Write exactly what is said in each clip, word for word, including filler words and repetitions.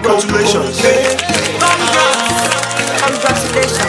Congratulations. Congratulations.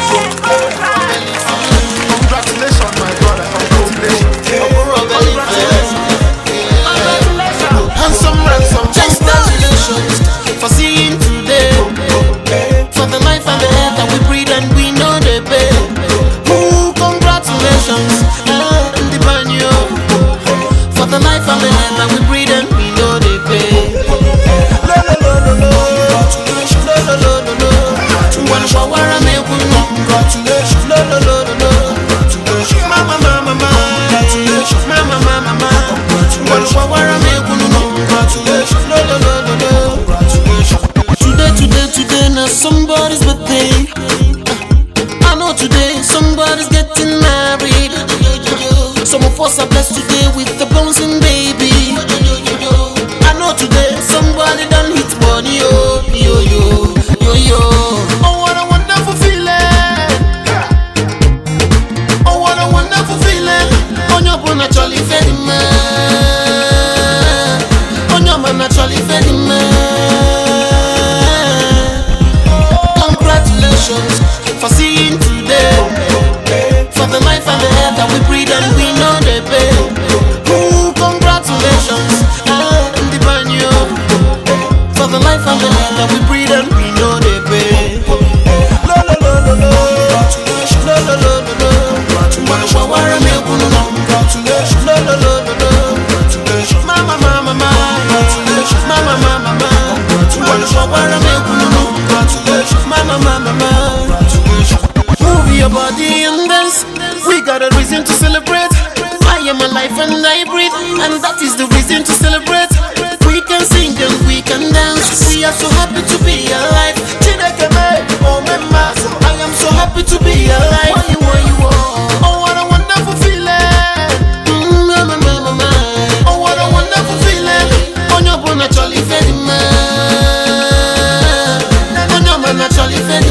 Congratulations, my brother. Congratulations. Handsome, ransom. Congratulations for seeing today, for the life and the air that we breathe and we know they pay. Ooh, congratulations, and the banyo, for the life and the air that we breathe and we know they pay. Lo lo lo lo lo, congratulations. Lo lo lo lo lo, one shawara me kunu. Congratulations. Lo lo lo lo lo, congratulations. Mama mama mama, congratulations. Mama mama mama, one shawara me kunu. Congratulations. Lo lo lo lo lo, congratulations. Today today today now somebody's birthday. I know today somebody's getting married. Some of us are blessed today with the bouncing baby. I know today somebody done hit money, yo, yo, yo, yo, yo. Oh, what a wonderful feeling. Oh, what a wonderful feeling. On your bone, naturally fed man. On your man, naturally fed man. Congratulations for seeing today, for the life and the air that we breathe and we know they pay. Ooh, congratulations, and the banyo, for the life and the air that we breathe and we know they pay. Lo lo lo lo lo, congratulations. Lo lo lo lo lo, congratulations. Shawara me kunu. Congratulations. Lo lo lo lo lo, congratulations. Mama mama mama, congratulations. Mama mama mama, congratulations. Shawara me kunu. Congratulations. Mama mama mama, congratulations. Move your body and dance. We got a reason to celebrate. I am alive and I breathe, and that is the reason to celebrate. We can sing and we can dance. We are so happy to be alive. Chinekeme, oh mama, I am so happy to be alive. Why you, why you, oh, oh what a wonderful feeling. Mm, mama, mama, mama. Oh what a wonderful feeling. On your bone, naturally fed man. On your man, naturally fed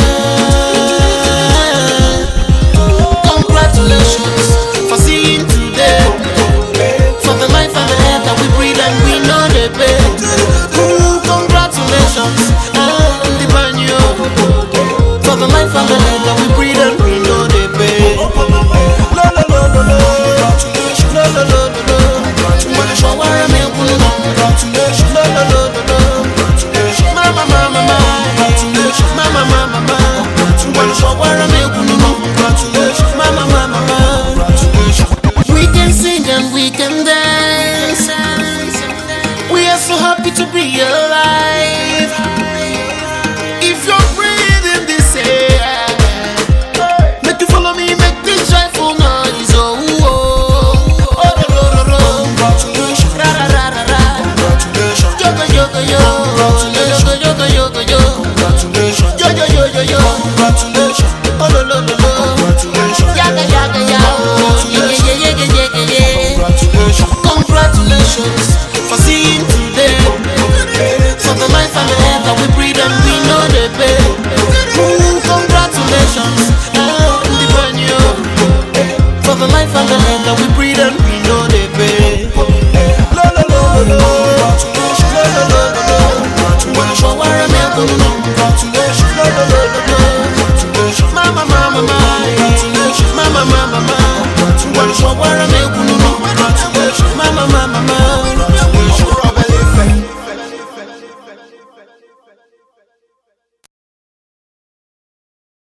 man. Congratulations for seeing today, for the life and the air that we breathe and we know they pay. Ooh, congratulations, and the banyo, for the life and the air that we breathe and we know they pay. Lo lo lo lo lo, congratulations. Lo lo lo lo lo, congratulations. Shawara me kunu. Congratulations. Lo lo lo lo lo, congratulations. Mama mama mama, congratulations. Mama mama mama, congratulations. Shawara me kunu. Congratulations. Mama mama mama, congratulations. We can sing and we can dance. We are so happy to be alive.